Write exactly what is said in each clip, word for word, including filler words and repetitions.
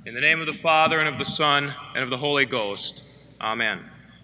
In the name of the Father, and of the Son, and of the Holy Ghost. Amen.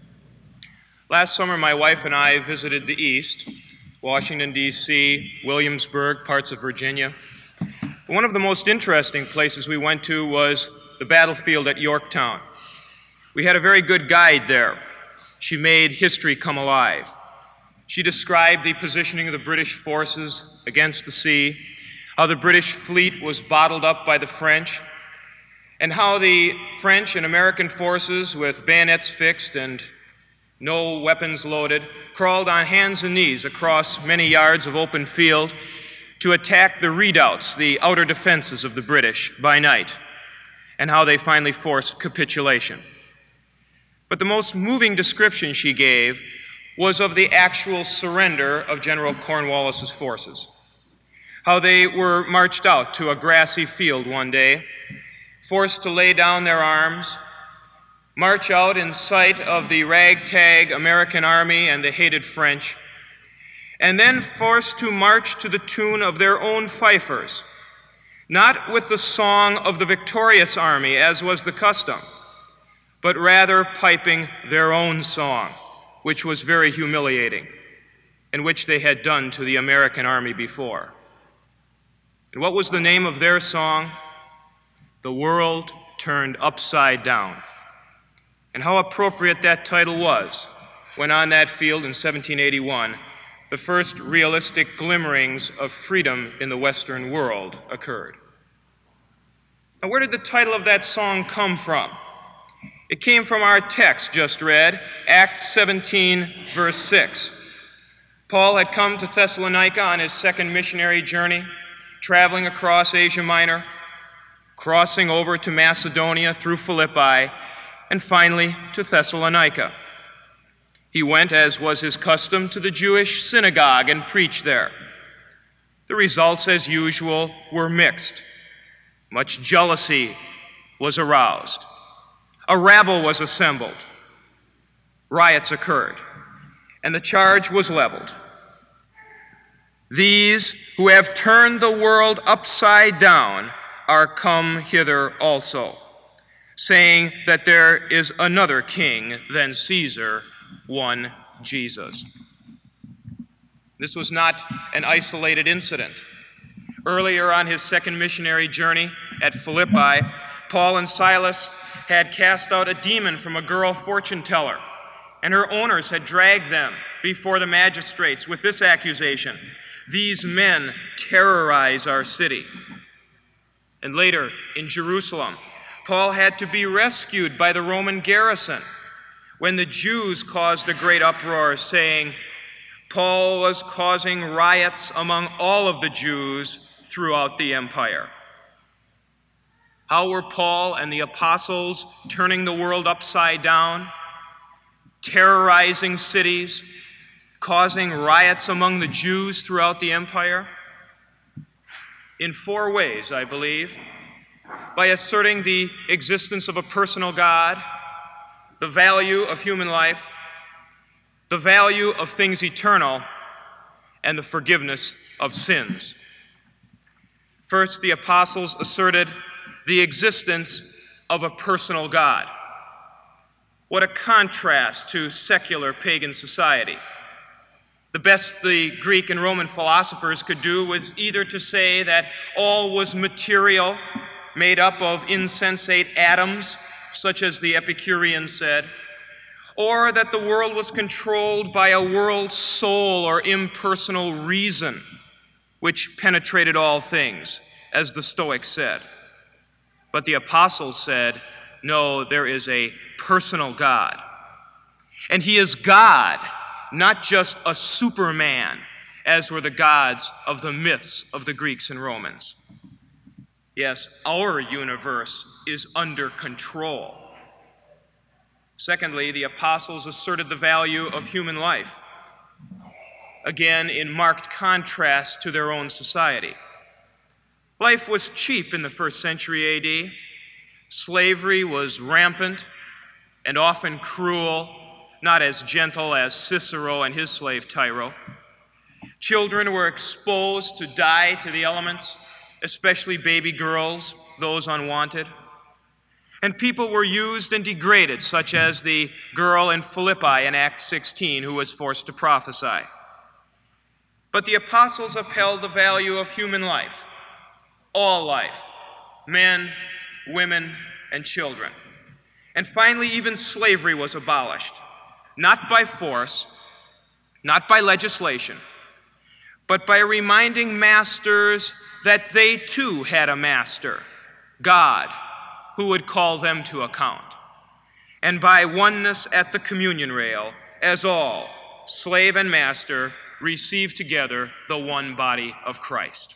Last summer, my wife and I visited the East, Washington, D C, Williamsburg, parts of Virginia. One of the most interesting places we went to was the battlefield at Yorktown. We had a very good guide there. She made history come alive. She described the positioning of the British forces against the sea, how the British fleet was bottled up by the French, and how the French and American forces, with bayonets fixed and no weapons loaded, crawled on hands and knees across many yards of open field to attack the redoubts, the outer defenses of the British, by night, and how they finally forced capitulation. But the most moving description she gave was of the actual surrender of General Cornwallis's forces, how they were marched out to a grassy field one day, forced to lay down their arms, march out in sight of the ragtag American army and the hated French, and then forced to march to the tune of their own fifers, not with the song of the victorious army, as was the custom, but rather piping their own song, which was very humiliating, and which they had done to the American army before. And what was the name of their song? The World Turned Upside Down. And how appropriate that title was when on that field in seventeen eighty-one, the first realistic glimmerings of freedom in the Western world occurred. Now, where did the title of that song come from? It came from our text just read, Acts seventeen, verse six. Paul had come to Thessalonica on his second missionary journey, traveling across Asia Minor, crossing over to Macedonia through Philippi, and finally to Thessalonica. He went, as was his custom, to the Jewish synagogue and preached there. The results, as usual, were mixed. Much jealousy was aroused. A rabble was assembled. Riots occurred, and the charge was leveled. These who have turned the world upside down are come hither also, saying that there is another king than Caesar, one Jesus. This was not an isolated incident. Earlier on his second missionary journey at Philippi, Paul and Silas had cast out a demon from a girl fortune teller, and her owners had dragged them before the magistrates with this accusation: "These men terrorize our city." And later, in Jerusalem, Paul had to be rescued by the Roman garrison when the Jews caused a great uproar, saying Paul was causing riots among all of the Jews throughout the empire. How were Paul and the apostles turning the world upside down, terrorizing cities, causing riots among the Jews throughout the empire? In four ways, I believe. By asserting the existence of a personal God, the value of human life, the value of things eternal, and the forgiveness of sins. First, the apostles asserted the existence of a personal God. What a contrast to secular pagan society. The best the Greek and Roman philosophers could do was either to say that all was material, made up of insensate atoms, such as the Epicureans said, or that the world was controlled by a world soul or impersonal reason, which penetrated all things, as the Stoics said. But the apostles said, no, there is a personal God. And he is God, not just a superman, as were the gods of the myths of the Greeks and Romans. Yes, our universe is under control. Secondly, the apostles asserted the value of human life, again in marked contrast to their own society. Life was cheap in the first century A D. Slavery was rampant and often cruel, not as gentle as Cicero and his slave Tiro. Children were exposed to die to the elements, especially baby girls, those unwanted. And people were used and degraded, such as the girl in Philippi in Acts sixteen who was forced to prophesy. But the apostles upheld the value of human life, all life, men, women, and children. And finally, even slavery was abolished, not by force, not by legislation, but by reminding masters that they too had a master, God, who would call them to account, and by oneness at the communion rail, as all, slave and master, receive together the one body of Christ.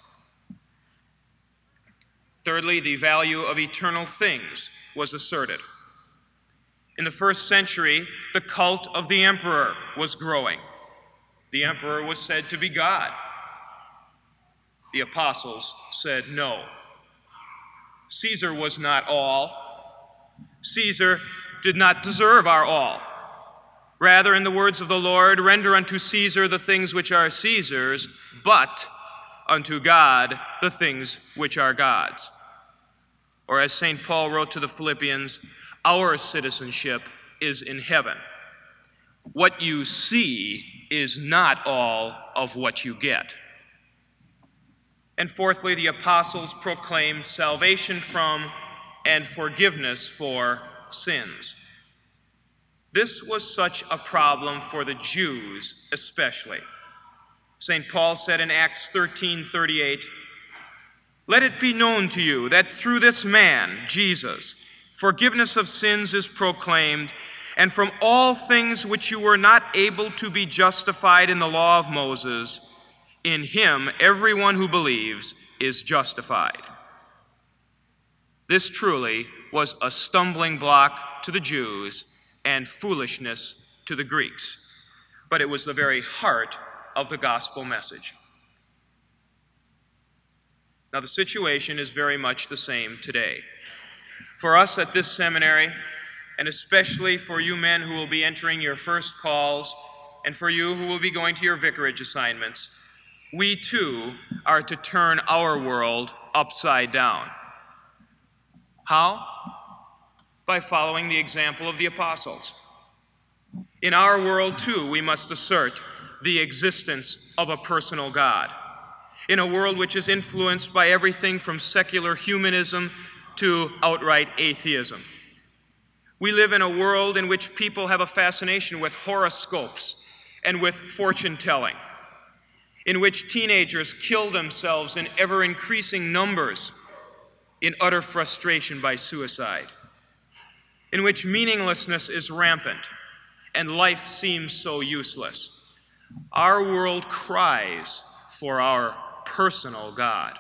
Thirdly, the value of eternal things was asserted. In the first century, the cult of the emperor was growing. The emperor was said to be God. The apostles said no. Caesar was not all. Caesar did not deserve our all. Rather, in the words of the Lord, render unto Caesar the things which are Caesar's, but unto God the things which are God's. Or as Saint Paul wrote to the Philippians, our citizenship is in heaven. What you see is not all of what you get. And fourthly, the apostles proclaimed salvation from and forgiveness for sins. This was such a problem for the Jews especially. Saint Paul said in Acts thirteen thirty-eight, "Let it be known to you that through this man, Jesus, forgiveness of sins is proclaimed, and from all things which you were not able to be justified in the law of Moses, in him everyone who believes is justified." This truly was a stumbling block to the Jews and foolishness to the Greeks, but it was the very heart of the gospel message. Now, the situation is very much the same today. For us at this seminary, and especially for you men who will be entering your first calls, and for you who will be going to your vicarage assignments, we too are to turn our world upside down. How? By following the example of the apostles. In our world too, we must assert the existence of a personal God. In a world which is influenced by everything from secular humanism to outright atheism. We live in a world in which people have a fascination with horoscopes and with fortune-telling, in which teenagers kill themselves in ever-increasing numbers in utter frustration by suicide, in which meaninglessness is rampant and life seems so useless. Our world cries for our personal God.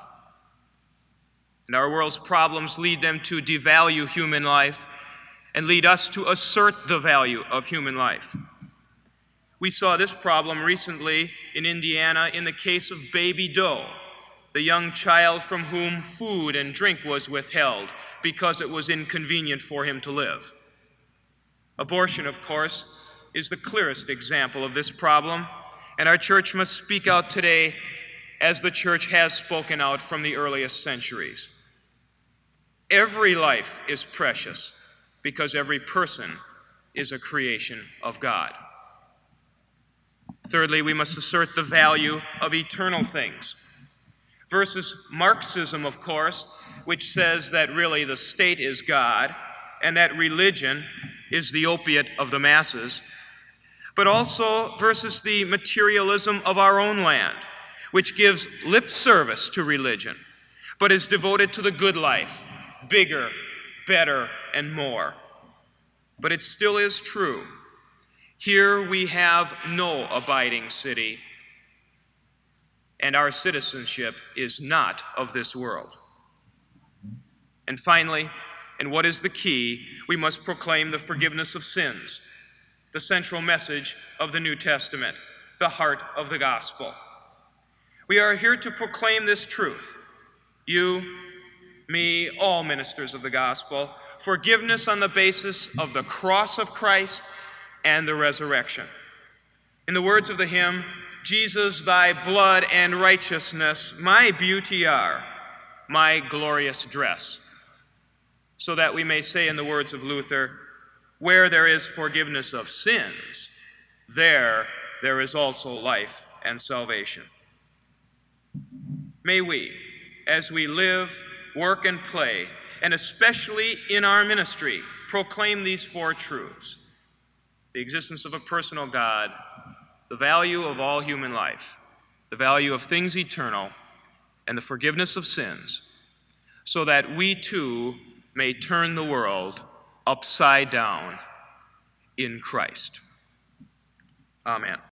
And our world's problems lead them to devalue human life and lead us to assert the value of human life. We saw this problem recently in Indiana in the case of Baby Doe, the young child from whom food and drink was withheld because it was inconvenient for him to live. Abortion, of course, is the clearest example of this problem, and our church must speak out today as the church has spoken out from the earliest centuries. Every life is precious because every person is a creation of God. Thirdly, we must assert the value of eternal things. Versus Marxism, of course, which says that really the state is God and that religion is the opiate of the masses, but also versus the materialism of our own land, which gives lip service to religion, but is devoted to the good life, bigger, better, and more. But it still is true. Here we have no abiding city, and our citizenship is not of this world. And finally, and what is the key, we must proclaim the forgiveness of sins, the central message of the New Testament, the heart of the gospel. We are here to proclaim this truth. You, me, all ministers of the gospel, forgiveness on the basis of the cross of Christ and the resurrection. In the words of the hymn, "Jesus, thy blood and righteousness my beauty are, my glorious dress." so that we may say in the words of Luther, where there is forgiveness of sins, there there is also life and salvation. May we, as we live, work, and play, and especially in our ministry, proclaim these four truths: the existence of a personal God, the value of all human life, the value of things eternal, and the forgiveness of sins, so that we too may turn the world upside down in Christ. Amen.